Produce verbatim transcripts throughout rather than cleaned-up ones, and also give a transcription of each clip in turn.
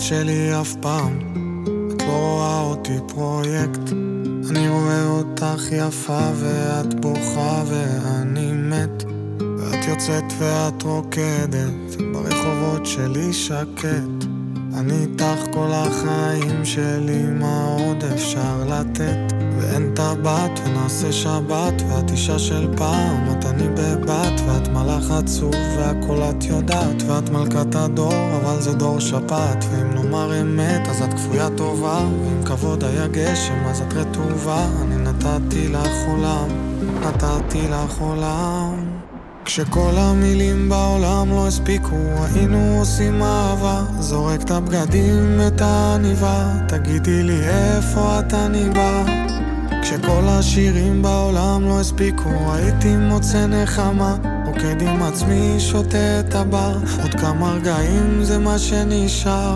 שלי אף פעם. את לא רואה אותי פרויקט, אני רואה אותך יפה ואת בוכה ואני מת, ואת יוצאת ואת רוקדת ברחובות שלי שקט. אני איתך כל החיים שלי, מה עוד אפשר לתת? ואין טבעת ונעשה שבת, ואת אישה של פעם, את אני בבת, ואת מלאך עצוב והכל את יודעת, ואת מלכת הדור אבל זה דור שפט. ואם נאמר אמת אז את כפויה טובה, ואם כבוד היה גשם אז את רטובה. אני נתתי לך עולם, נתתי לך עולם. כשכל המילים בעולם לא הספיקו, היינו עושים אהבה. זורק את הבגדים, את העניבה, תגידי לי איפה את אני בא. כשכל השירים בעולם לא הספיקו, הייתי מוצא נחמה, רוקד עם עצמי, שותה את הבר. עוד כמה רגעים זה מה שנשאר.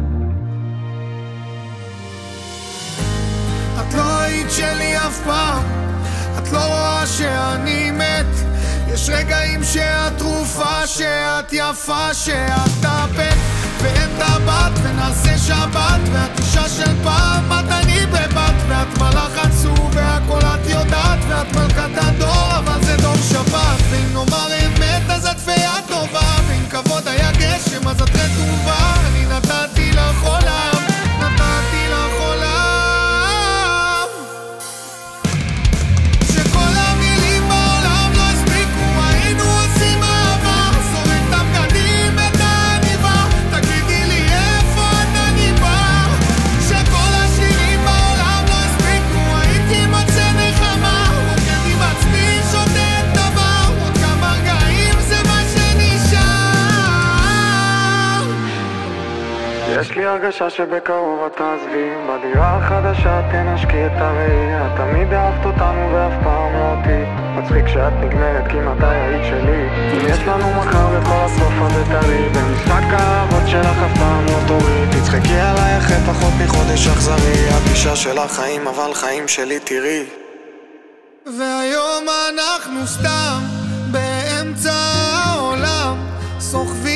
את לא היית שלי אף פעם, את לא רואה שאני מת. יש רגעים שאת תרופה, שאת יפה, שאת טפת, ואין טבעת ונעשה שבת, ואת אישה של פעם, את אני בבת, ואת מלאך עצוב והכל את יודעת, ואת מלכת הדור אבל זה דור שבת. ואם נאמר אמת אז את פיה טובה, ואם כבוד היה גשם אז את רטובה. אני נתתי לך עולם, נתתי לך עולם. יש לי הרגשה שבקרוב את תעזבי, בדירה החדשה תנשקי את הראי. את תמיד אהבת אותנו ואף פעם לא אותי, מצחיק שאת נגמרת כי מתי היית שלי. אם יש לנו מחר וכל הסוף הזה טרי, במשחק האהבות שלך אף פעם לא תורי. תצחקי עליי אחרי פחות מחודש אכזרי, את אישה של החיים אבל חיים שלי תראי. והיום אנחנו סתם באמצע העולם, סוחבים